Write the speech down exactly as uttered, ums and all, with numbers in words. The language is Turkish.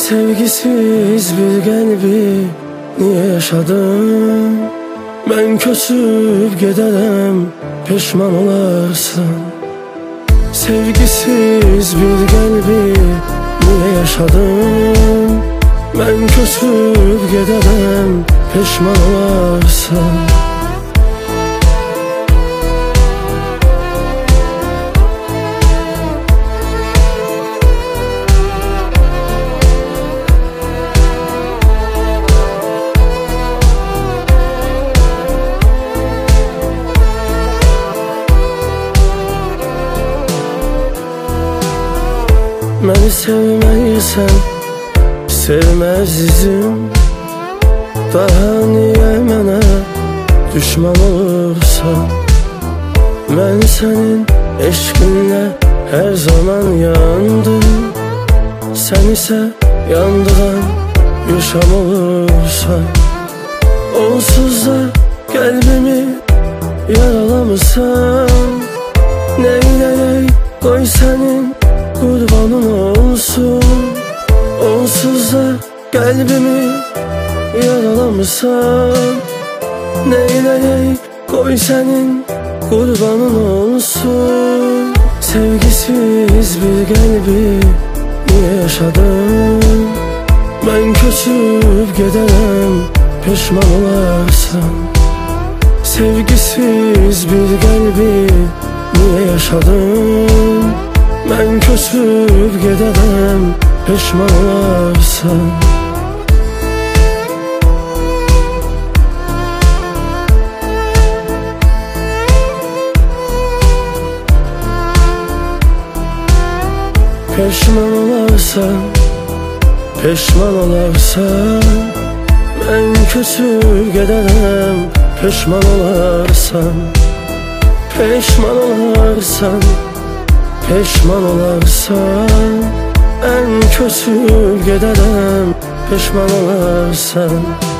Sevgisiz bir kalbi niye yaşadım? Ben köçüp giderim, pişman olarsın. Sevgisiz bir kalbi niye yaşadım? Ben köçüp giderim, pişman olarsın. Məni sevməyirsən, sevməzizim. Daha niyə mənə düşman olursan? Mən sənin eşqinlə hər zaman yandım. Sən isə yandığan bir şam olursan. Onsuz da qəlbimi yaralamısan. Neyləyək, qoy sənin kurbanın olsun. Onsuz da kalbimi yaralamışsan. Neyleyek, koy senin kurbanın olsun. Sevgisiz bir kalbi niye yaşadım? Ben köçüp giderim, pişman olarsın. Sevgisiz bir kalbi niye yaşadım? Ben köçüp giderim, pişman olarsın. Pişman olarsan, pişman olarsan. Ben köçüp giderim, pişman olarsan. Pişman olarsan, pişman olarsan. En kötü giderim, pişman olarsan.